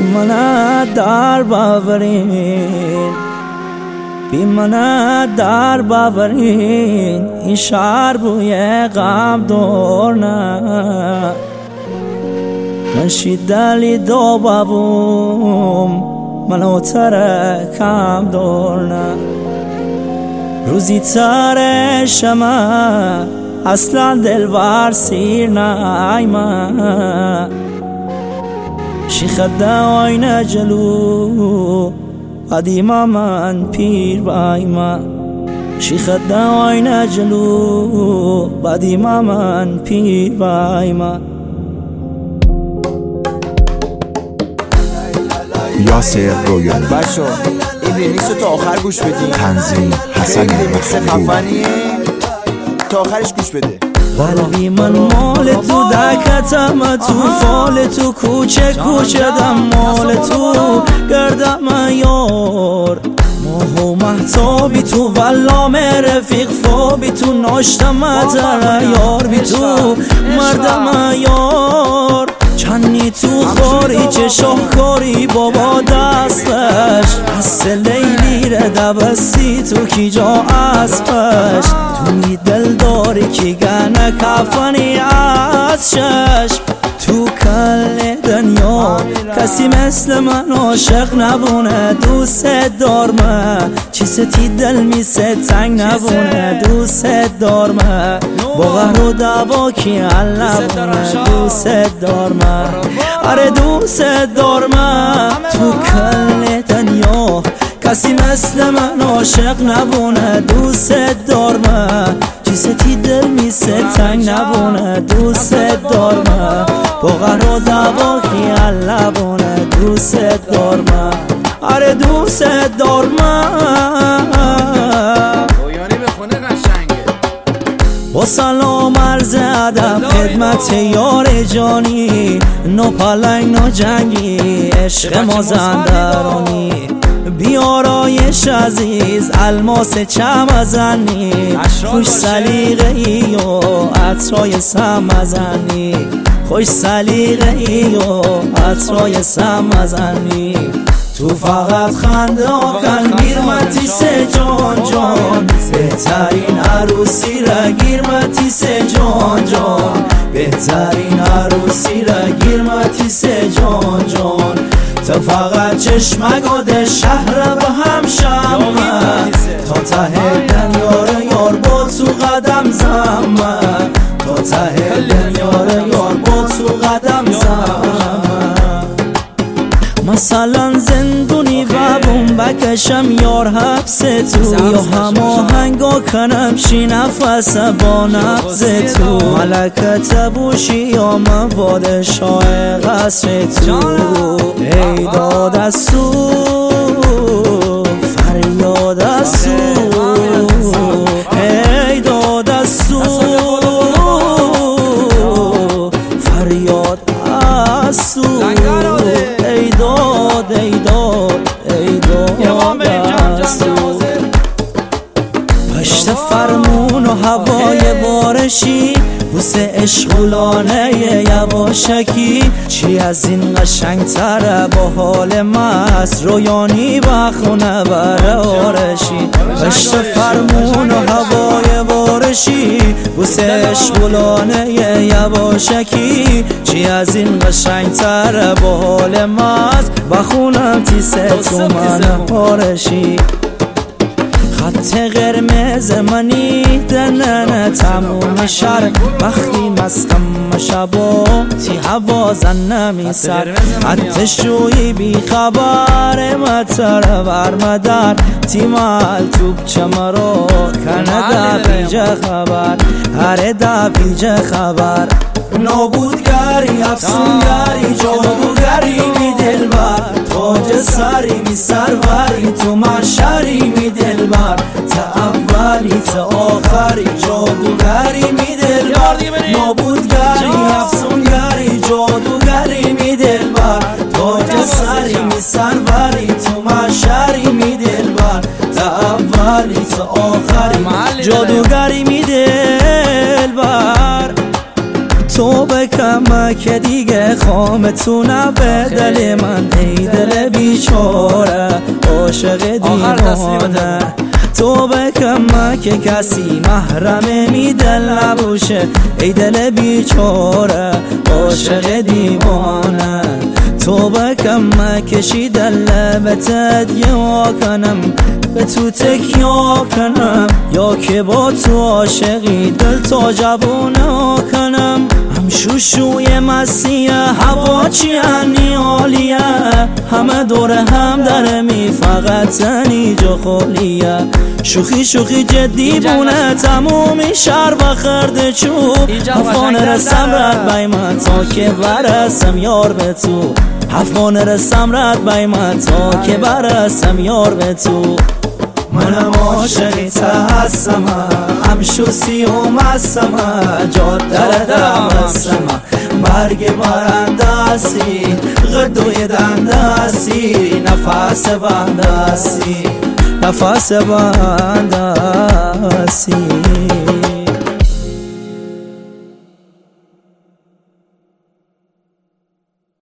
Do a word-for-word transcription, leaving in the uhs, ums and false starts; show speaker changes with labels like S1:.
S1: منه در باورین بی منه در باورین این شهر بوی غم دور نه من شیدلی دو بابوم منو ترکم دور نه روزی تر شما اصلا دلبر سیر نایما شیخ دواین جلو قدیما من پیر بایما شیخ دواین جلو قدیما من پیر بایما
S2: یاسر رویانی
S3: بچه این ریمیکس رو تا آخر گوش بدین.
S2: تنظیم حسن
S3: خفنیه تا آخرش گوش بده.
S1: قلبی من مال تو دکتم تو فال تو کوچه کوچه دم مال تو گردم یار ماه و محتابی تو والام رفیق فابی تو ناشتم تر یار بی تو مردم یار چنی تو خوری چه شاهکاری بابا دستش حس لیلی ره دبستی تو کی جا اسبش تو می دل داری کی گنه کفنی از چشم تو کل دنیا کسی مثل من عاشق نبونه دوست دارمه چیستی دل میسه تنگ نبونه دوست دارمه با قهر و دوا کی حل نبونه دوست دارمه آره دوست دارمه تو کل دنیا کسی مثل من عاشق نبونه دوست دارمه چیستی دل میسه تنگ نبونه دوست دارمه با قهر و دوا کی حل نبونه دوست دارمه آره دوست دارمه
S4: رویانی به خونه قشنگه
S1: با سلام عرض ادب خدمت یار جانی نو پلنگ نو جنگی عشق مازندرانی بیارایش عزیز الماس چمزنی خوش سلیقه ای و عطرای سمزنی خوش سلیقه ای و عطرای سمزنی تو فقط خنده آکن گیرمتی سه جان جان بهترین عروسی را گیرمتی سه جان جان بهترین عروسی را گیرمتی سه جان جان تو فقط چشمگاد شهر به هم شمه تا ته دنیار یار با تو قدم زمه تا ته دنیار یار با تو قدم زمه مثلا زندونی بابون بکشم یار حبس تو یا هماهنگا کنم شی نفس با نبض تو ملکت بوشی یا من پادشاه قصر تو ای داد از سو فریاد از سو ای داد از سو فریاد از سو ای داد ای داد ای داد از تو پشت فرمون و هوای بارشی بوسه عشقولانه یواشکی چی از این قشنگ تره با حال مست رویانی بخونه بره آرشی پشت فرمون و هوای بارشی بوسه عشقولانه یواشکی چی از این قشنگ تره با حال مست بخونم تیسه تو من آرشی خط قرمز منی دنن تموم شهر وقتی مستم شبا تی حوازن نمی سر حتی شوی بی خبر متر برمدر تی مال توب چمرو کنه دا بیجه خبر هره دا بیجه خبر نابودگری افسونگری جادوگری می دلبر تاج سری می سروری تو محشری می دلبر تا اولی تا آخری جادوگری می دلبر نابودگری افسونگری جادوگری می دلبر تاج سری می سروری تو محشری می دلبر تا اولی تا آخری جادوگری می دلبر تو بک کمک دیگه خامتونه به دل من، ای دل بیچاره عاشق دیوانه. تو به کمک کسی محرم می دل نبوشه، ای دل بیچاره عاشق دیوانه. تو به کمکشی دل به تدیا کنم، به تو تکیا کنم، یا که با تو عاشقی دل تا جوونه کنم. هم شوشوی مسیح هوا چی انیالیه، همه دور هم داره می فقط اینجا خالیه. شوخی شوخی جدی بونه تمومی شهر بخرده چوب، هفان رسم رد بای من تا که برسم یار به تو، هفان رسم رد بای من تا که برسم یار به تو. منم عاشقی هستم، هم شوسی و مستم، جاد در دمستم، برگ برندستی غدوی دندستی، نفس بندستی نفس بندستی.